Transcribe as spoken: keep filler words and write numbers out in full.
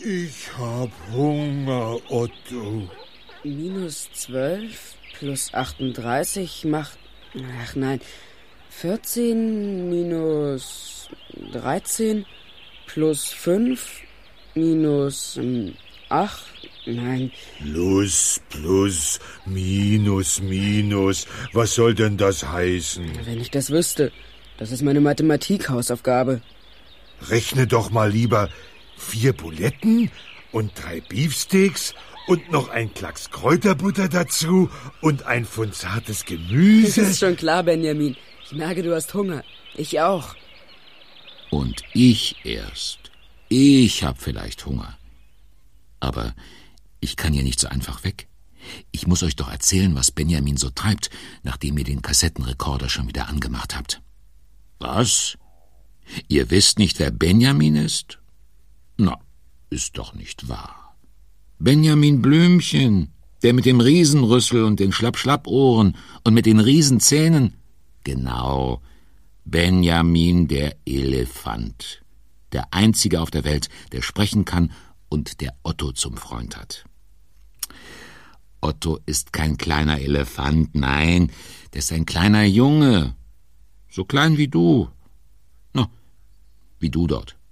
Ich hab Hunger, Otto. Minus zwölf plus achtunddreißig macht... Ach nein, vierzehn minus dreizehn plus fünf minus ähm, acht... Nein. Plus, plus, minus, minus. Was soll denn das heißen? Wenn ich das wüsste. Das ist meine Mathematik-Hausaufgabe. Rechne doch mal lieber vier Buletten und drei Beefsteaks und noch ein Klacks Kräuterbutter dazu und ein Pfund zartes Gemüse. Das ist schon klar, Benjamin. Ich merke, du hast Hunger. Ich auch. Und ich erst. Ich hab vielleicht Hunger. Aber ich kann hier nicht so einfach weg. Ich muss euch doch erzählen, was Benjamin so treibt, nachdem ihr den Kassettenrekorder schon wieder angemacht habt. Was? Ihr wisst nicht, wer Benjamin ist? Na, ist doch nicht wahr. Benjamin Blümchen, der mit dem Riesenrüssel und den Schlapp-Schlapp-Ohren und mit den Riesenzähnen. Genau, Benjamin der Elefant. Der einzige auf der Welt, der sprechen kann und der Otto zum Freund hat. Otto ist kein kleiner Elefant, nein, der ist ein kleiner Junge. So klein wie du. Na, wie du dort.